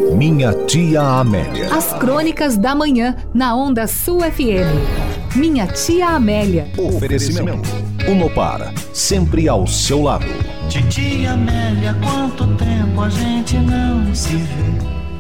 Minha Tia Amélia. As crônicas da manhã na Onda Sul FM. Minha Tia Amélia. Oferecimento. Unopar, sempre ao seu lado. Titia Amélia, quanto tempo a gente não se vê.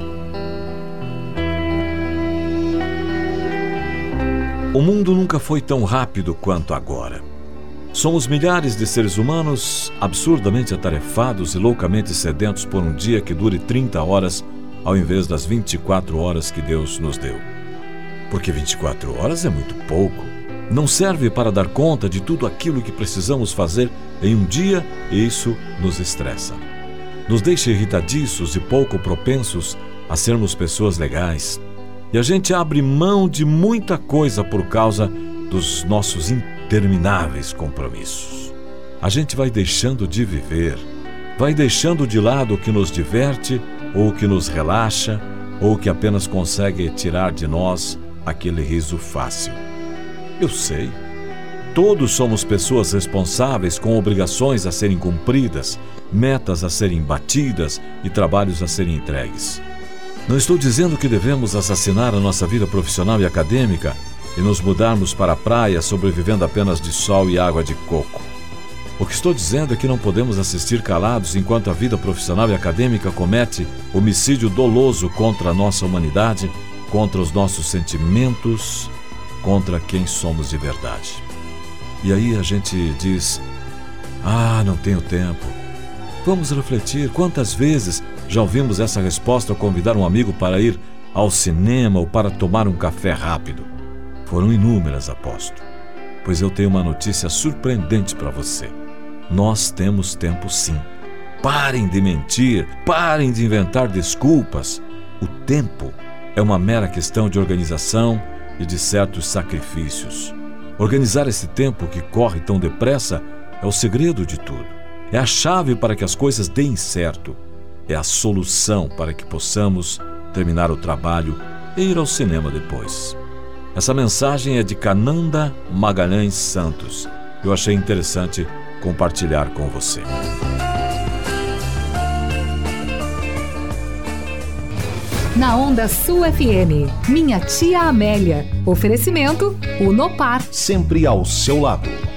O mundo nunca foi tão rápido quanto agora. Somos milhares de seres humanos absurdamente atarefados e loucamente sedentos por um dia que dure 30 horas ao invés das 24 horas que Deus nos deu. Porque 24 horas é muito pouco. Não serve para dar conta de tudo aquilo que precisamos fazer em um dia e isso nos estressa. Nos deixa irritadiços e pouco propensos a sermos pessoas legais. E a gente abre mão de muita coisa por causa dos nossos intermináveis compromissos. A gente vai deixando de viver, vai deixando de lado o que nos diverte, ou o que nos relaxa, ou o que apenas consegue tirar de nós aquele riso fácil. Eu sei, todos somos pessoas responsáveis com obrigações a serem cumpridas, metas a serem batidas e trabalhos a serem entregues. Não estou dizendo que devemos assassinar a nossa vida profissional e acadêmica e nos mudarmos para a praia sobrevivendo apenas de sol e água de coco. O que estou dizendo é que não podemos assistir calados enquanto a vida profissional e acadêmica comete homicídio doloso contra a nossa humanidade, contra os nossos sentimentos, contra quem somos de verdade. E aí a gente diz: não tenho tempo. Vamos refletir. Quantas vezes já ouvimos essa resposta ao convidar um amigo para ir ao cinema ou para tomar um café rápido? Foram inúmeras, aposto. Pois eu tenho uma notícia surpreendente para você. Nós temos tempo sim. Parem de mentir, parem de inventar desculpas. O tempo é uma mera questão de organização e de certos sacrifícios. Organizar esse tempo que corre tão depressa é o segredo de tudo. É a chave para que as coisas deem certo. É a solução para que possamos terminar o trabalho e ir ao cinema depois. Essa mensagem é de Cananda Magalhães Santos. Eu achei interessante compartilhar com você. Na Onda Sul FM, Minha Tia Amélia. Oferecimento Unopar. Sempre ao seu lado.